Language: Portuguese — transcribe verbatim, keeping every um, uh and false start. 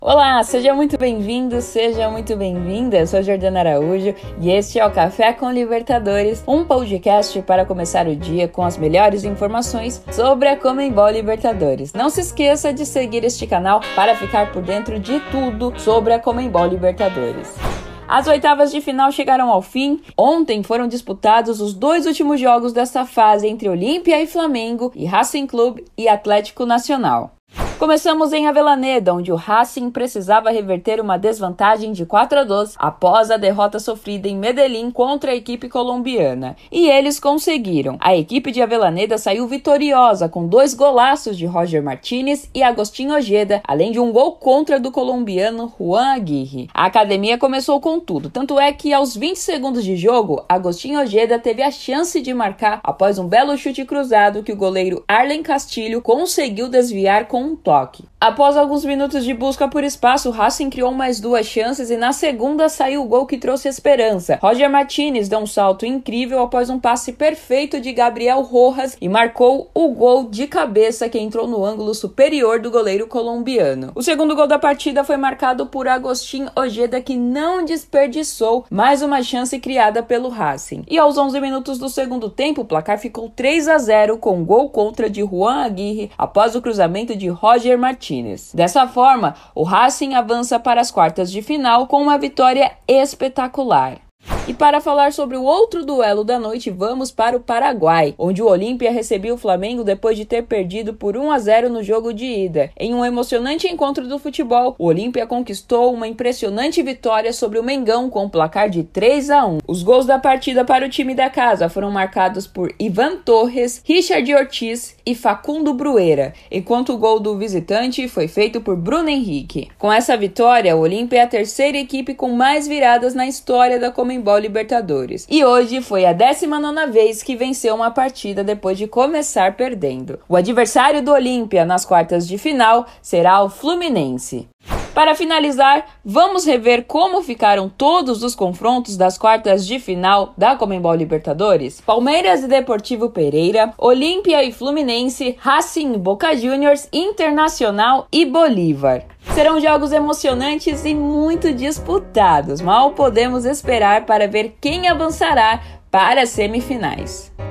Olá, seja muito bem-vindo, seja muito bem-vinda. Eu sou Jordana Araújo e este é o Café com Libertadores, um podcast para começar o dia com as melhores informações sobre a Conmebol Libertadores. Não se esqueça de seguir este canal para ficar por dentro de tudo sobre a Conmebol Libertadores. As oitavas de final chegaram ao fim. Ontem foram disputados os dois últimos jogos desta fase entre Olímpia e Flamengo e Racing Clube e Atlético Nacional. Começamos em Avellaneda, onde o Racing precisava reverter uma desvantagem de quatro a dois após a derrota sofrida em Medellín contra a equipe colombiana. E eles conseguiram. A equipe de Avellaneda saiu vitoriosa com dois golaços de Roger Martínez e Agustín Ojeda, além de um gol contra do colombiano Juan Aguirre. A academia começou com tudo, tanto é que aos vinte segundos de jogo, Agustín Ojeda teve a chance de marcar após um belo chute cruzado que o goleiro Arlen Castilho conseguiu desviar com um toque. Após alguns minutos de busca por espaço, o Racing criou mais duas chances e na segunda saiu o gol que trouxe esperança. Roger Martínez deu um salto incrível após um passe perfeito de Gabriel Rojas e marcou o gol de cabeça que entrou no ângulo superior do goleiro colombiano. O segundo gol da partida foi marcado por Agustín Ojeda, que não desperdiçou mais uma chance criada pelo Racing. E aos onze minutos do segundo tempo, o placar ficou três a zero com gol contra de Juan Aguirre após o cruzamento de Roger Martínez. Dessa forma, o Racing avança para as quartas de final com uma vitória espetacular. E para falar sobre o outro duelo da noite, vamos para o Paraguai, onde o Olímpia recebeu o Flamengo depois de ter perdido por um a zero no jogo de ida. Em um emocionante encontro do futebol, o Olímpia conquistou uma impressionante vitória sobre o Mengão com o placar de três a um. Os gols da partida para o time da casa foram marcados por Ivan Torres, Richard Ortiz e Facundo Bruera, enquanto o gol do visitante foi feito por Bruno Henrique. Com essa vitória, o Olímpia é a terceira equipe com mais viradas na história da Conmebol Libertadores. E hoje foi a décima nona vez que venceu uma partida depois de começar perdendo. O adversário do Olímpia nas quartas de final será o Fluminense. Para finalizar, vamos rever como ficaram todos os confrontos das quartas de final da Conmebol Libertadores. Palmeiras e Deportivo Pereira, Olímpia e Fluminense, Racing, Boca Juniors, Internacional e Bolívar. Serão jogos emocionantes e muito disputados. Mal podemos esperar para ver quem avançará para as semifinais.